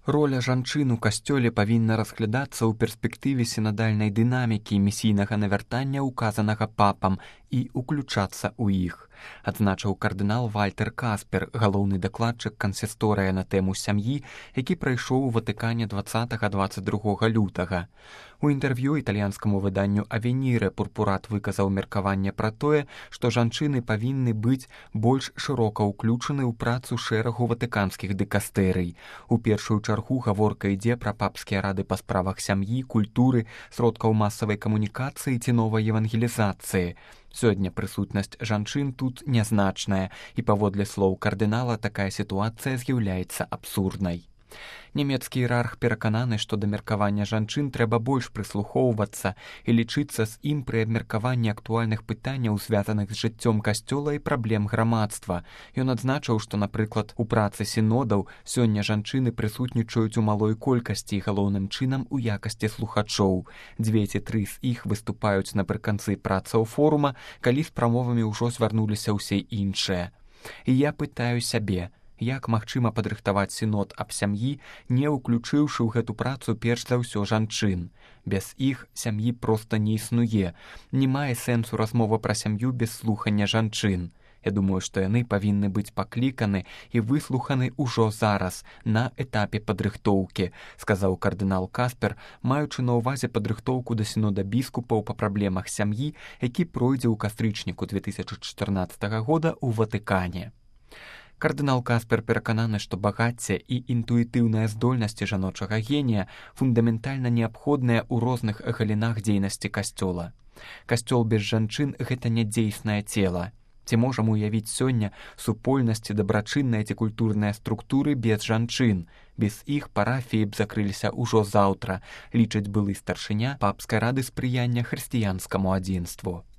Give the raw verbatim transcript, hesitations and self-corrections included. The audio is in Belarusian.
Роля жанчын у касцёле павінна разглядацца ў перспектыве сінадальнай дынамікі місійнага навяртання, указанага папам, і ўключацца ў іх, адзначыў кардынал Вальтер Каспер, галоўны дакладчык кансісторыя на тэму сям'і, які прайшоў у Ватыкане дваццатага - дваццаць другога лютага. У інтэрв'ю італьянскаму выданню «Авеніре» Пурпурат выказаў меркаванне пра тое, што жанчыны павінны быць больш шырока ўключаны ў працу шэрагу ватыканскіх дыкастэрый. У першую чаргу гаворка ідзе пра папскія рады па справах сям'і, культуры, сродкаў масавай камунікацыі ці новай евангелізацыі. Сёння прысутнасць жанчын тут нязначная, і паводле слоў кардынала такая сітуацыя з'яўляецца абсурднай. Нямецкі іерарх перакананы, што да меркавання жанчын трэба больш прыслухоўвацца і лічыцца з ім пры абмеркаванні актуальных пытанняў, звязаных з жыццём касцёла і праблем грамадства. Ён адзначыў, што, напрыклад, у працы сінодаў сёння жанчыны прысутнічаюць у малой колькасці і галоўным чынам у якасці слухачоў. Дзве ці тры з іх выступаюць напрыканцы працаў форума, калі з прамовамі ўжо звярнуліся ўсе іншыя. І я пытаю сябе, як магчыма падрыхтаваць сінод аб сям'і, не ўключыўшы ў гэту працу перш за ўсё жанчын. Без іх сям'і проста не існуе. Не мае сэнсу размова пра сям'ю без слухання жанчын. Я думаю, што яны павінны быць пакліканы і выслуханы ўжо зараз, на этапе падрыхтоўкі, сказаў кардынал Каспер, маючы на ўвазе падрыхтоўку да сінода біскупаў па праблемах сям'і, які пройдзе ў кастрычніку две тысячы чатырнаццатага года ў Ватыкане. Кардынал Каспер перакананы, што багацце і інтуітыўныя здольнасці жаночага генія фундаментальна неабходныя ў розных галінах дзейнасці касцёла. Касцёл без жанчын – гэта нядзейснае цела. Ці можам уявіць сёння супольнасці, дабрачынныя ці культурныя структуры без жанчын? Без іх парафіі б закрыліся ўжо заўтра, лічыць былы старшыня папскай рады спрыяння хрысціянскаму адзінству.